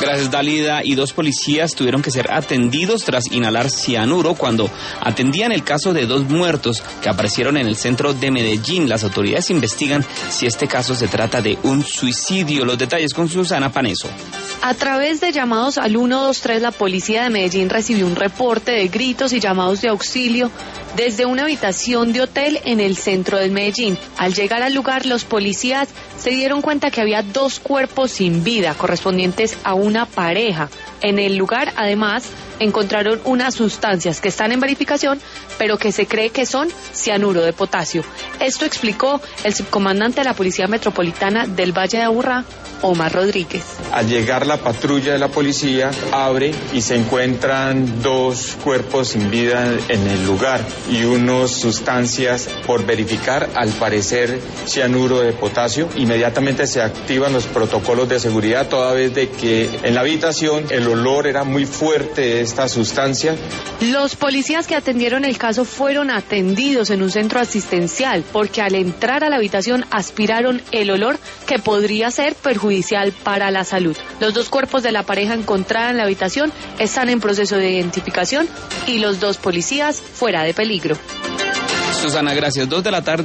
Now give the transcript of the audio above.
Gracias, Dalida. Y 2 policías tuvieron que ser atendidos tras inhalar cianuro cuando atendían el caso de 2 muertos que aparecieron en el centro de Medellín. Las autoridades investigan si este caso se trata de un suicidio. Los detalles con Susana Paneso. A través de llamados al 123, la policía de Medellín recibió un reporte de gritos y llamados de auxilio desde una habitación de hotel en el centro de Medellín. Al llegar al lugar, los policías se dieron cuenta que había 2 cuerpos sin vida, correspondientes a una pareja. En el lugar, además, encontraron unas sustancias que están en verificación, pero que se cree que son cianuro de potasio. Esto explicó el subcomandante de la Policía Metropolitana del Valle de Aburrá, Omar Rodríguez. Al llegar la patrulla de la policía, abre y se encuentran 2 cuerpos sin vida en el lugar y unas sustancias por verificar, al parecer cianuro de potasio. Inmediatamente se activan los protocolos de seguridad, toda vez de que en la habitación el olor era muy fuerte de esta sustancia. Los policías que atendieron el caso fueron atendidos en un centro asistencial porque al entrar a la habitación aspiraron el olor que podría ser perjudicial para la salud. Los 2 cuerpos de la pareja encontrada en la habitación están en proceso de identificación y los 2 policías fuera de peligro. Susana, gracias. 2 de la tarde.